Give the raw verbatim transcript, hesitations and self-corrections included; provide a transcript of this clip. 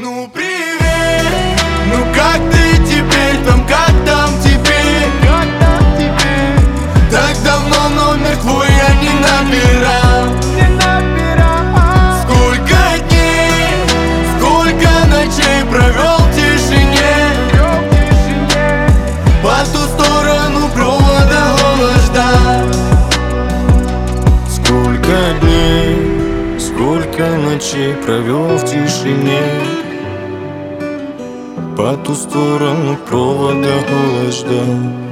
Ну привет, ну как ты теперь там, как там теперь, как там теперь? Так давно номер твой я не набирал, не набирал. Сколько дней, сколько ночей провел в тишине, в тишине. По ту сторону провода голос ждал. Сколько дней, сколько ночей провел в тишине. По ту сторону провода голос ждал.